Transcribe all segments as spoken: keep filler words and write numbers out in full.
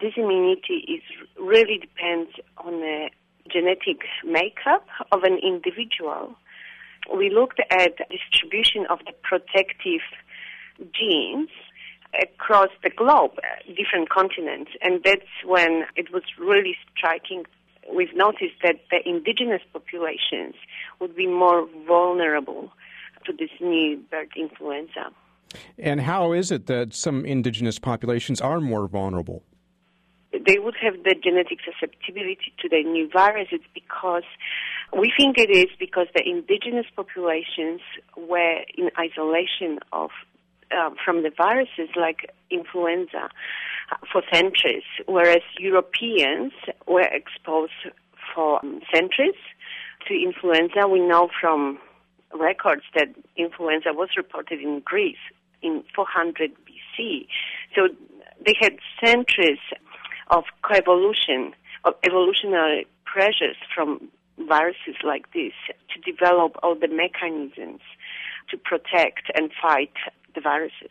this immunity is really depends on the genetic makeup of an individual. We looked at distribution of the protective genes across the globe, different continents, and that's when it was really striking. We've noticed that the indigenous populations would be more vulnerable to this new bird influenza. And how is it that some indigenous populations are more vulnerable? They would have the genetic susceptibility to the new virus. It's because, we think it is because the indigenous populations were in isolation of uh, from the viruses like influenza for centuries, whereas Europeans were exposed for um, centuries to influenza. We know from records that influenza was reported in Greece in four hundred B C. So they had centuries of coevolution, of evolutionary pressures from viruses like this to develop all the mechanisms to protect and fight the viruses.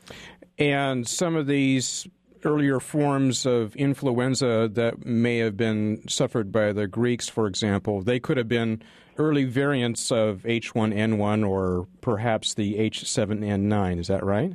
And some of these earlier forms of influenza that may have been suffered by the Greeks, for example, they could have been early variants of H one N one or perhaps the H seven N nine. Is that right?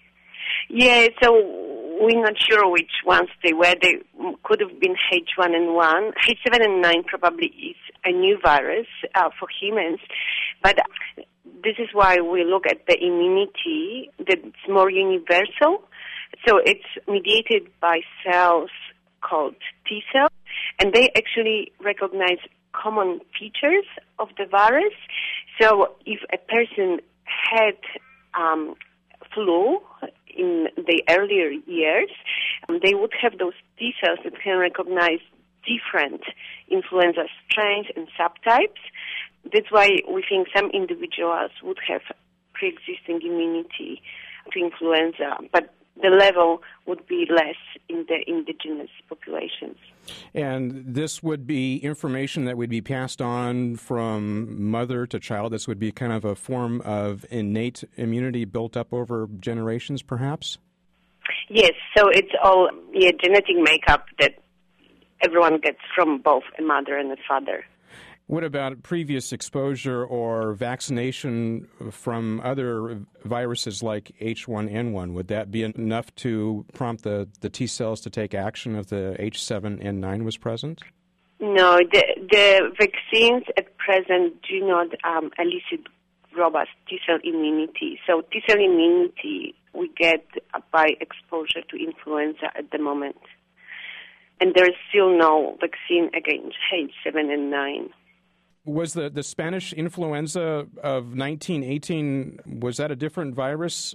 Yeah, so we're not sure which ones they were. They could have been H one N one. H seven N nine probably is a new virus uh, for humans, but this is why we look at the immunity that's more universal. So it's mediated by cells called T cells, and they actually recognize common features of the virus. So if a person had um, flu in the earlier years, um, they would have those T cells that can recognize different influenza strains and subtypes. That's why we think some individuals would have pre-existing immunity to influenza, but the level would be less in the indigenous populations. And this would be information that would be passed on from mother to child. This would be kind of a form of innate immunity built up over generations, perhaps? Yes, so it's all yeah, genetic makeup that everyone gets from both a mother and a father. What about previous exposure or vaccination from other viruses like H one N one? Would that be enough to prompt the, the T cells to take action if the H seven N nine was present? No, the, the vaccines at present do not um, elicit robust T cell immunity. So T cell immunity we get by exposure to influenza at the moment. And there is still no vaccine against H seven N nine. Was the, the Spanish influenza of nineteen eighteen, was that a different virus,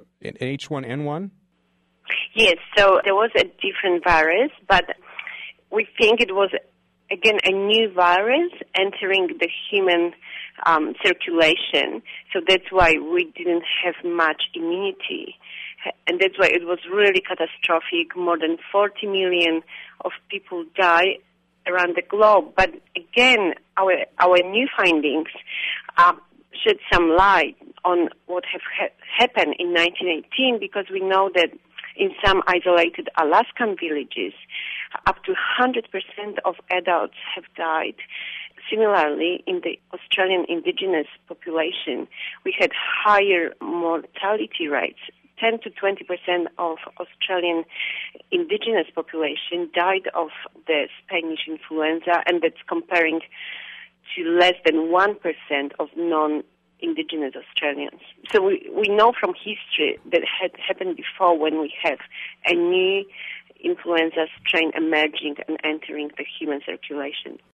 H one N one? Yes, so there was a different virus, but we think it was, again, a new virus entering the human um, circulation. So that's why we didn't have much immunity. And that's why it was really catastrophic. More than forty million of people died around the globe. But again, our our new findings uh, shed some light on what have ha- happened in nineteen eighteen, because we know that in some isolated Alaskan villages, up to one hundred percent of adults have died. Similarly, in the Australian indigenous population, we had higher mortality rates. ten to twenty percent of Australian indigenous population died of the Spanish influenza, and that's comparing to less than one percent of non-indigenous Australians. So we, we know from history that had happened before when we have a new influenza strain emerging and entering the human circulation.